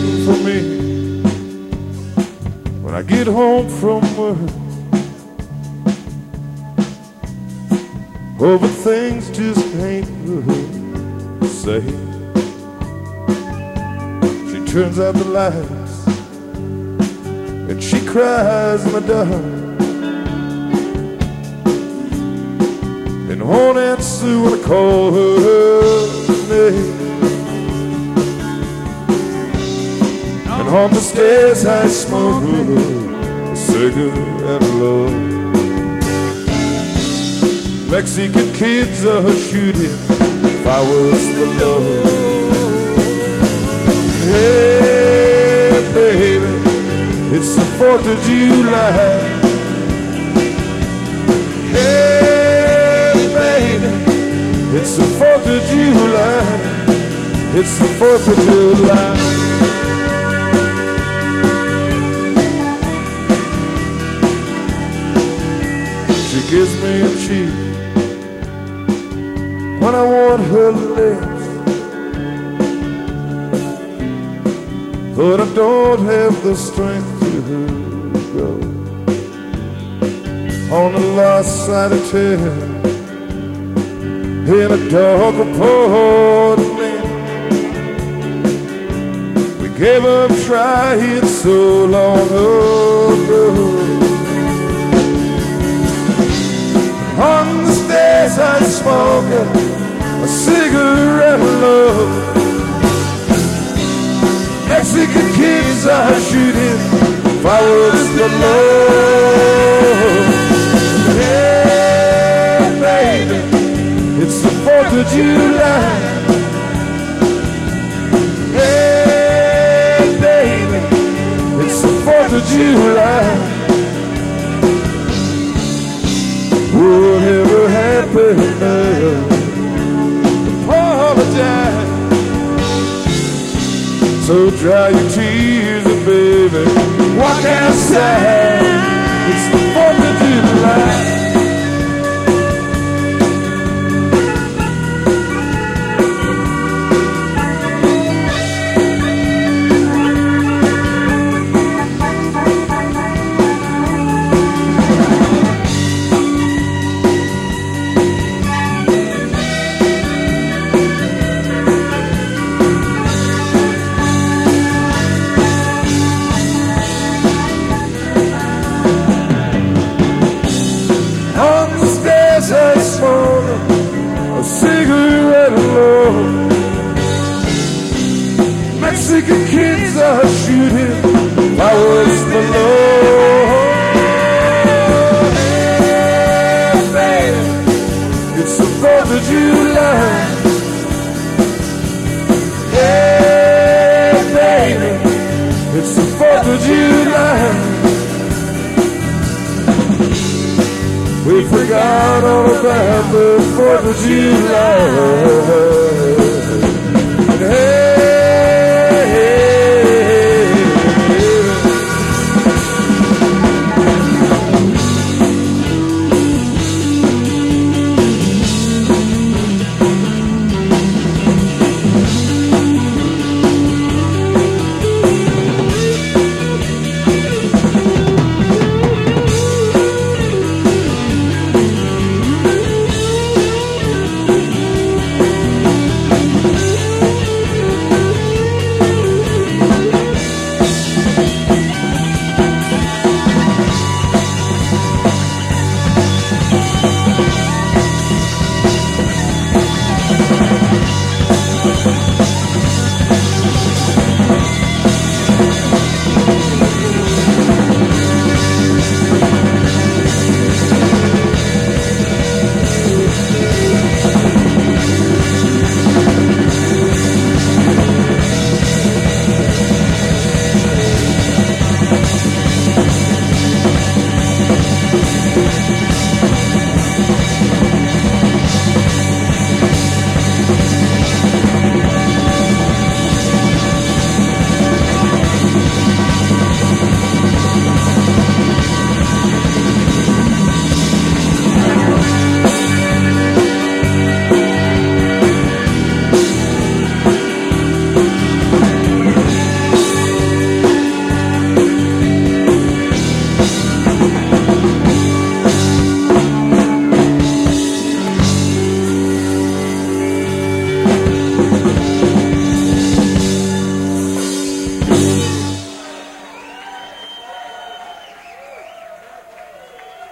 waiting for me when I get home from work. Oh, but things just ain't the same. She turns out the lights and she cries in the dark. And won't answer when I call her name. And on the stairs I smoke a cigarette alone. Mexican kids are shooting fireworks below. Hey baby, it's the 4th of July. Hey baby, it's the 4th of July. It's the 4th of July. She gives me a cheek when I want her lips, but I don't have the strength to go on the lost side of town in a dark apartment. We gave up trying so long ago. On the stairs I smoke a cigarette alone. Mexican kids are shooting fireworks below. Hey baby, it's the 4th of July. Hey baby, it's the 4th of July. Whatever happened now, apologize. So dry your tears and baby, walk outside. It's the 4th of July. I smoke a cigarette alone. Mexican kids are shooting fireworks below. Hey baby, it's the 4th of July. Hey baby, it's the 4th of July. We forgot all about the 4th of July.